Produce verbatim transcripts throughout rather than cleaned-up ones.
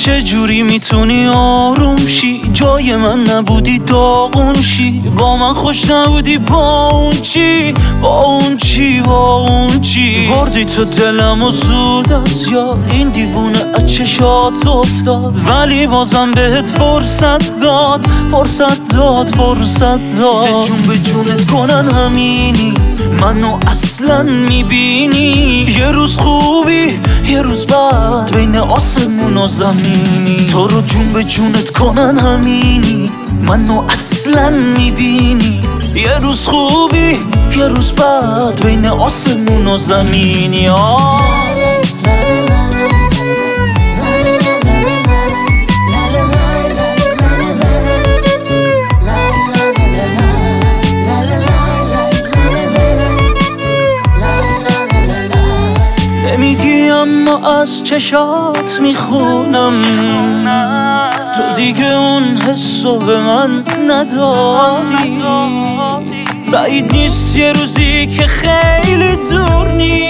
چجوری میتونی آروم شی؟ جای من نبودی داغون شی، با من خوش نبودی با اون چی؟ با اون چی؟ با اون چی؟ بردی تو دلم و زود از یاد، این دیوونه از چشات افتاد، ولی بازم بهت فرصت داد، فرصت داد، فرصت داد. جون به جونت کنن همینی، منو اصلا میبینی؟ یه روز خوبی یه روز بعد، بین آسمون و زمینی. تو رو جون به جونت کنن همینی، منو اصلا میبینی؟ یه روز خوبی یه روز بعد، بین آسمون و زمینی. آه نمیگی اما از چشات میخونم، تو دیگه اون حسو به من نداری. بعید نیست یه روزی که خیلی دور نی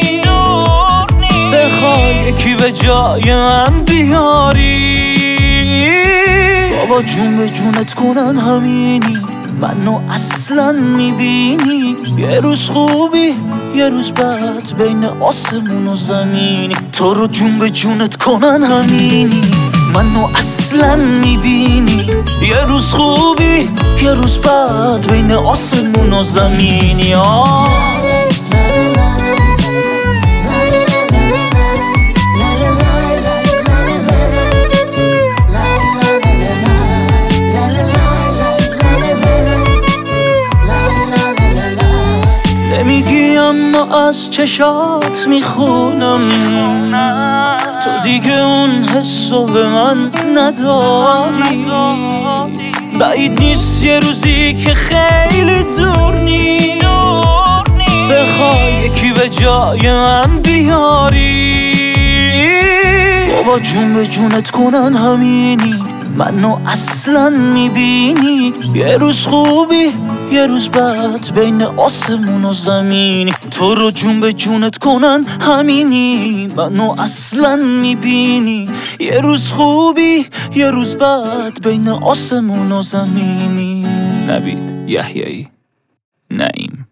بخوای یکی به جای من بیاری. بابا جون به جونت کنن همینی، منو اصلا میبینی؟ یه روز خوبی یه روز بعد، بین آسمون و زمینی. تو رو جون به جونت کنن همینی، منو اصلا میبینی؟ یه روز خوبی یه روز بعد، بین آسمون و زمینی. آه نمیگی اما از چشات میخونم، تو دیگه اون حسو به من نداری. بعید نیست یه روزی که خیلی دور نی بخوای یکی به جای من بیاری. بابا جون به جونت کنن همینی، منو اصلا میبینی؟ یه روز خوبی یه روز بعد، بین آسمون و زمینی. تو رو جون به جونت کنن همینی، منو اصلا میبینی؟ یه روز خوبی یه روز بعد، بین آسمون و زمینی. نوید یحیایی، نعیم.